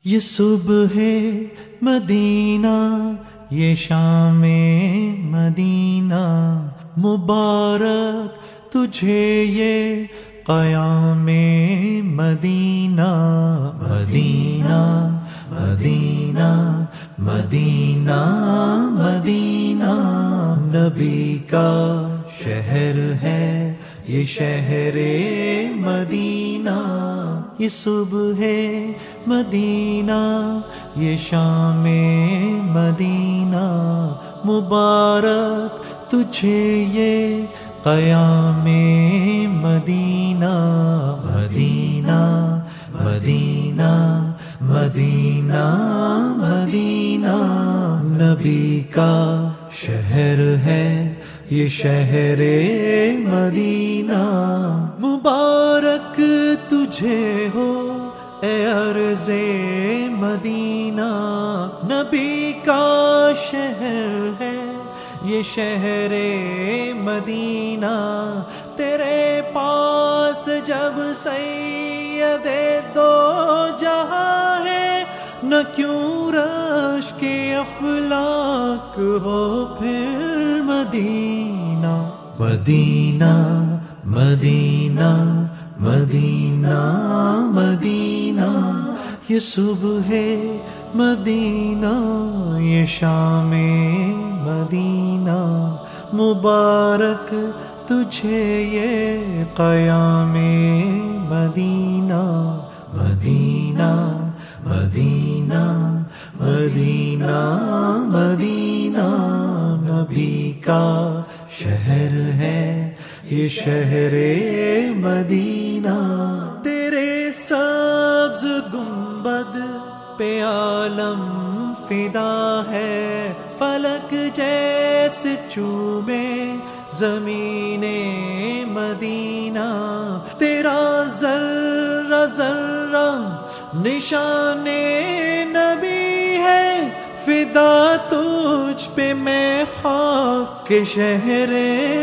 یہ صبح مدینہ، یہ شام مدینہ، مبارک تجھے یہ قیام مدینہ، مدینہ مدینہ مدینہ مدینہ، نبی کا شہر ہے یہ شہر مدینہ، یہ صبح مدینہ، یہ شام مدینہ، مبارک تجھے یہ قیام مدینہ، مدینہ مدینہ مدینہ مدینہ، نبی کا شہر ہے یہ شہر مدینہ، مبارک تجھے ہو اے عرض مدینہ، نبی کا شہر ہے یہ شہر مدینہ، تیرے پاس جب سید دو جہاں ہے، نہ کیوں رش کے افلاک ہو پھر مدینہ، مدینہ مدینہ مدینہ مدینہ، یہ صبح مدینہ، یہ شام مدینہ، مبارک تجھے یہ قیام مدینہ، مدینہ مدینہ مدینہ مدینہ، نبی کا شہر ہے یہ شہر مدینہ، تیرے سبز گنبد پہ عالم فدا ہے، فلک جیسے چوبے زمین مدینہ، تیرا ذرہ ذرہ نشان نبی ہے، فدا تجھ پہ میں خاک کے شہر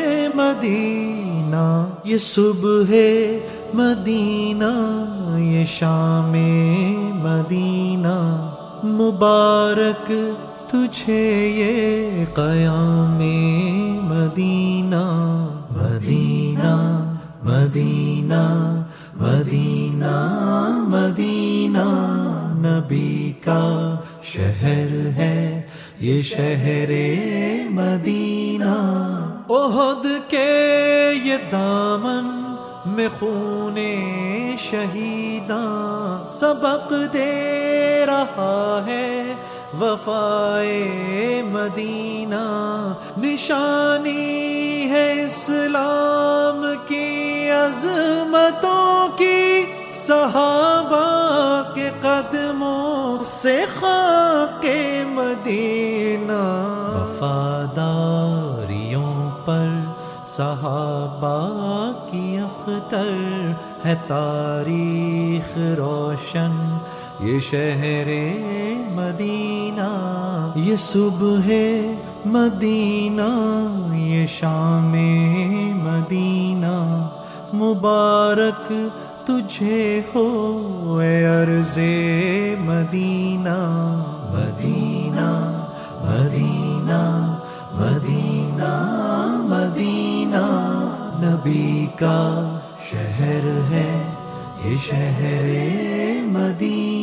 مدینہ، یہ صبح مدینہ، یہ شام مدینہ، مبارک تجھے یہ قیام مدینہ، مدینہ مدینہ مدینہ مدینہ، نبی کا شہر ہے یہ شہر مدینہ، احد کے یہ دامن میں خون شہیداں سبق دے رہا ہے، وفائے مدینہ نشانی ہے اسلام کی عظمتوں کی، صحابہ کے قدموں سے خاک مدینہ، وفاداریوں پر صحابہ کی اختر ہے، تاریخ روشن یہ شہر مدینہ، یہ صبح مدینہ، یہ شام مدینہ، مبارک تجھے ہو اے عرض مدینہ، مدینہ مدینہ مدینہ مدینہ، نبی کا شہر ہے یہ شہر مدینہ۔